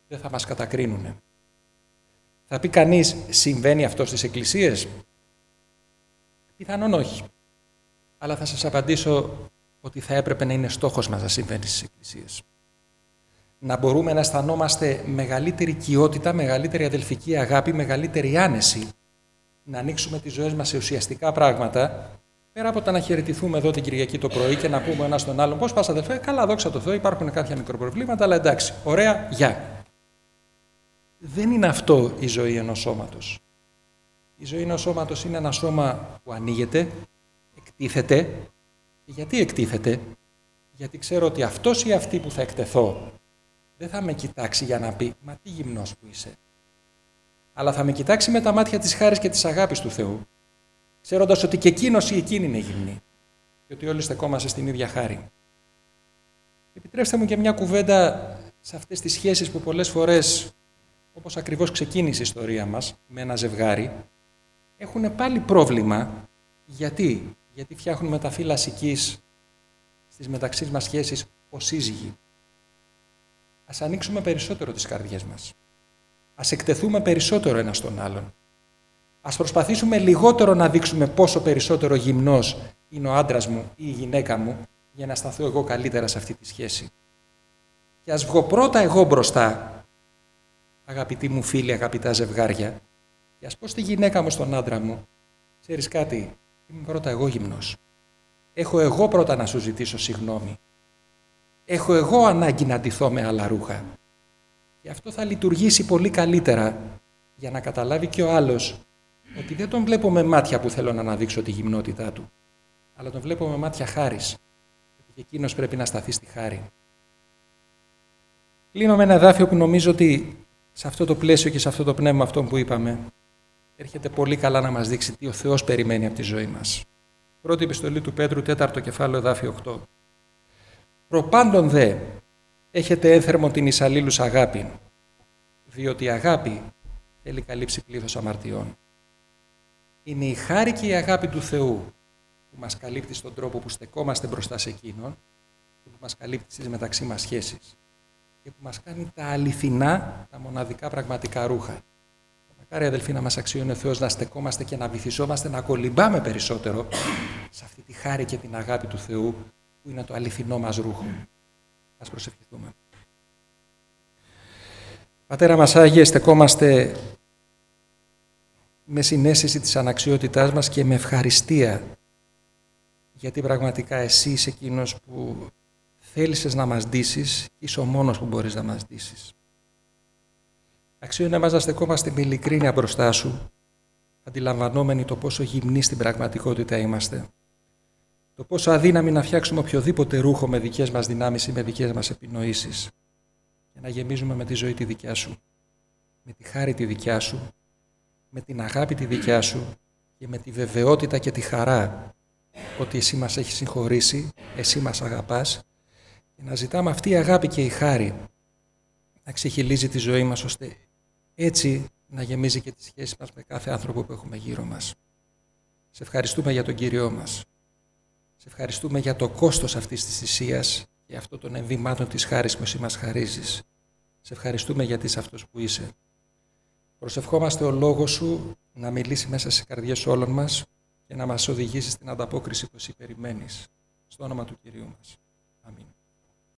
δεν θα μας κατακρίνουνε. Θα πει κανείς, συμβαίνει αυτό στις εκκλησίες? Πιθανόν όχι. Αλλά θα σας απαντήσω ότι θα έπρεπε να είναι στόχος μας να συμβαίνει στις εκκλησίες. Να μπορούμε να αισθανόμαστε μεγαλύτερη οικειότητα, μεγαλύτερη αδελφική αγάπη, μεγαλύτερη άνεση, να ανοίξουμε τις ζωές μας σε ουσιαστικά πράγματα, πέρα από το να χαιρετηθούμε εδώ την Κυριακή το πρωί και να πούμε ένα στον άλλον πώς πας αδελφέ, καλά δόξα τω Θεώ, υπάρχουν κάποια μικροπροβλήματα, αλλά εντάξει, ωραία, γεια. Δεν είναι αυτό η ζωή ενός σώματος. Η ζωή ενός σώματος είναι ένα σώμα που ανοίγεται, εκτίθεται. Και γιατί εκτίθεται? Γιατί ξέρω ότι αυτός ή αυτή που θα εκτεθώ δεν θα με κοιτάξει για να πει «Μα τι γυμνός που είσαι», αλλά θα με κοιτάξει με τα μάτια της χάρης και της αγάπης του Θεού, ξέροντας ότι και εκείνος ή εκείνη είναι γυμνή και ότι όλοι στεκόμαστε στην ίδια χάρη. Επιτρέψτε μου και μια κουβέντα σε αυτές τις σχέσεις που πολλές φορές, όπως ακριβώς ξεκίνησε η ιστορία μας, με ένα ζευγάρι, έχουν πάλι πρόβλημα. Γιατί? Γιατί φτιάχνουμε τα φύλλα σικής στις μεταξύ μας σχέσεις ως σύζυγοι. Ας ανοίξουμε περισσότερο τις καρδιές μας. Ας εκτεθούμε περισσότερο ένας στον άλλον. Ας προσπαθήσουμε λιγότερο να δείξουμε πόσο περισσότερο γυμνός είναι ο άντρας μου ή η γυναίκα μου για να σταθώ εγώ καλύτερα σε αυτή τη σχέση. Και ας βγω πρώτα εγώ μπροστά, αγαπητοί μου φίλοι, αγαπητά ζευγάρια, και ας πω στη γυναίκα μου, στον άντρα μου, ξέρεις κάτι, είμαι πρώτα εγώ γυμνός. Έχω εγώ πρώτα να σου ζητήσω συγγνώμη. Έχω εγώ ανάγκη να ντυθώ με άλλα ρούχα. Και αυτό θα λειτουργήσει πολύ καλύτερα για να καταλάβει και ο άλλος ότι δεν τον βλέπω με μάτια που θέλω να αναδείξω τη γυμνότητά του, αλλά τον βλέπω με μάτια χάρης. Και εκείνος πρέπει να σταθεί στη χάρη. Κλείνω με ένα εδάφιο που νομίζω ότι σε αυτό το πλαίσιο και σε αυτό το πνεύμα αυτό που είπαμε έρχεται πολύ καλά να μας δείξει τι ο Θεός περιμένει από τη ζωή μας. Πρώτη επιστολή του Πέτρου, τέταρτο κεφάλαιο, εδάφιο οκτώ. Προπάντων δε έχετε ένθερμον την εις αλλήλους αγάπη, διότι η αγάπη θέλει καλύψει πλήθος αμαρτιών. Είναι η χάρη και η αγάπη του Θεού που μας καλύπτει στον τρόπο που στεκόμαστε μπροστά σε Εκείνον και που μας καλύπτει στις μεταξύ μας σχέσεις και που μας κάνει τα αληθινά, τα μοναδικά πραγματικά ρούχα. Μακάρι αδελφοί να μας αξιώνει ο Θεός να στεκόμαστε και να βυθιζόμαστε, να κολυμπάμε περισσότερο σε αυτή τη χάρη και την αγάπη του Θεού που είναι το αληθινό μας ρούχο. Ας προσευχηθούμε. Πατέρα μας Άγιε, στεκόμαστε με συναίσθηση της αναξιότητάς μας και με ευχαριστία, γιατί πραγματικά εσύ είσαι εκείνος που θέλησες να μας ντύσεις και είσαι ο μόνος που μπορείς να μας ντύσεις. Αξιώνε μας να στεκόμαστε με ειλικρίνεια μπροστά σου, αντιλαμβανόμενοι το πόσο γυμνοί στην πραγματικότητα είμαστε, το πόσο αδύναμοι να φτιάξουμε οποιοδήποτε ρούχο με δικές μας δυνάμεις ή με δικές μας επινοήσεις και να γεμίζουμε με τη ζωή τη δικιά σου, με τη χάρη τη δικιά σου, με την αγάπη τη δικιά σου και με τη βεβαιότητα και τη χαρά ότι εσύ μας έχεις συγχωρήσει, εσύ μας αγαπάς και να ζητάμε αυτή η αγάπη και η χάρη να ξεχυλίζει τη ζωή μας ώστε έτσι να γεμίζει και τις σχέσεις μας με κάθε άνθρωπο που έχουμε γύρω μας. Σε ευχαριστούμε για τον Κύριό μας. Σε ευχαριστούμε για το κόστος αυτής της θυσίας και αυτό των ενδυμάτων της χάρης που εσύ μας χαρίζεις. Σε ευχαριστούμε γιατί είσαι αυτός που είσαι. Προσευχόμαστε ο Λόγος σου να μιλήσει μέσα στις καρδιές όλων μας και να μας οδηγήσει στην ανταπόκριση που εσύ περιμένεις. Στο όνομα του Κυρίου μας. Αμήν.